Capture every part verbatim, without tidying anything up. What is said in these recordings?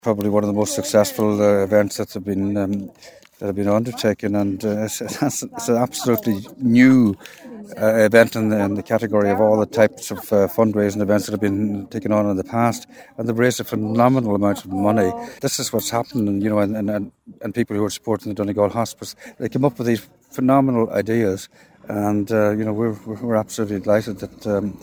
probably one of the most successful uh, events that have been um, that have been undertaken, and uh, it's, it's, it's an absolutely new uh, event in the, in the category of all the types of uh, fundraising events that have been taken on in the past, and they've raised a phenomenal amount of money. This is what's happened, you know, and, and, and people who are supporting the Donegal Hospice, they come up with these phenomenal ideas, and uh, you know, we're we're absolutely delighted that um,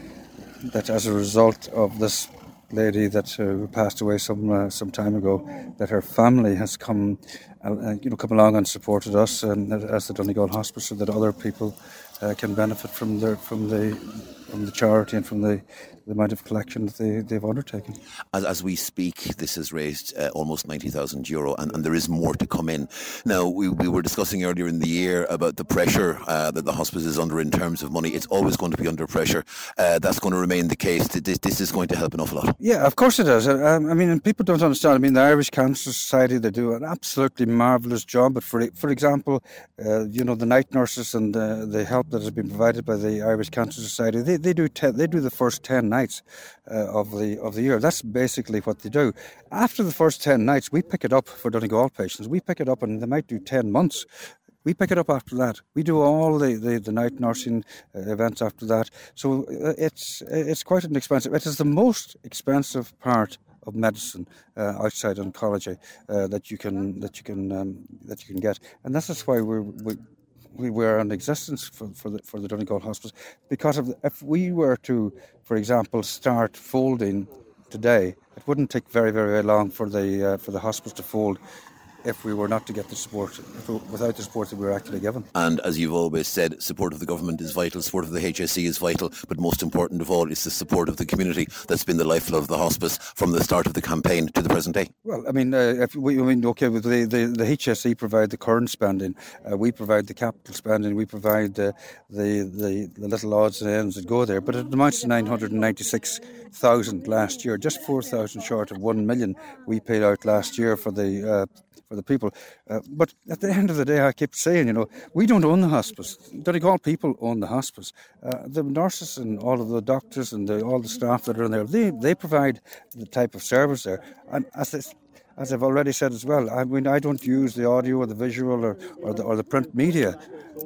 that as a result of this lady that uh, passed away some uh, some time ago, that her family has come, uh, you know, come along and supported us, and as the Donegal Hospice, so that other people uh, can benefit from the from the from the charity and from the, the amount of collection that they, they've undertaken. As, as we speak, this has raised uh, almost ninety thousand euro, and, and there is more to come in. Now, we, we were discussing earlier in the year about the pressure uh, that the hospice is under in terms of money. It's always going to be under pressure. Uh, that's going to remain the case. This, this is going to help an awful lot. Yeah, of course it is. I, I mean, and people don't understand. I mean, the Irish Cancer Society, they do an absolutely marvellous job. But for for example, uh, you know, the night nurses and uh, the help that has been provided by the Irish Cancer Society, they they do te- they do the first ten nights uh, of the of the year. That's basically what they do. After the first ten nights, we pick it up for Donegal patients. We pick it up, and they might do ten months. We pick it up after that. We do all the, the, the night nursing uh, events after that. So uh, it's it's quite an expensive. It is the most expensive part of medicine uh, outside oncology uh, that you can that you can um, that you can get, and this is why we're, we we were in existence for for the for the Donegal Hospice, because of the, if we were to, for example, start folding today, it wouldn't take very very, very long for the uh, for the hospice to fold, if we were not to get the support, if we, without the support that we were actually given. And as you've always said, support of the government is vital, support of the H S E is vital, but most important of all is the support of the community that's been the lifeblood of the hospice from the start of the campaign to the present day. Well, I mean, uh, if we, I mean, okay, the, the, the H S E provide the current spending, uh, we provide the capital spending, we provide uh, the, the the little odds and ends that go there, but it amounts to nine hundred ninety-six thousand last year, just four thousand short of one million we paid out last year for the uh, for the people. Uh, but at the end of the day, I keep saying, you know, we don't own the hospice. Donegal people own the hospice. Uh, the nurses and all of the doctors and the, all the staff that are in there, they, they provide the type of service there. And as this, as I've already said as well, I mean, I don't use the audio or the visual or, or, the, or the print media.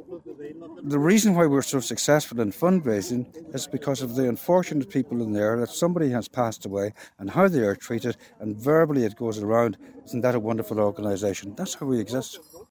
The reason why we're so successful in fundraising is because of the unfortunate people in there, that somebody has passed away and how they are treated, and verbally it goes around, isn't that a wonderful organisation? That's how we exist.